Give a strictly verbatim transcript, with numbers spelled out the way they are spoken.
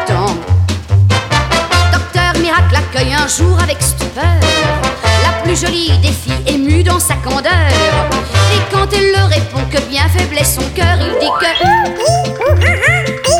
attend. Docteur Miracle accueille un jour avec stupeur la plus jolie des filles émue dans sa candeur. Et quand elle le répond que bien faible est son cœur, il dit que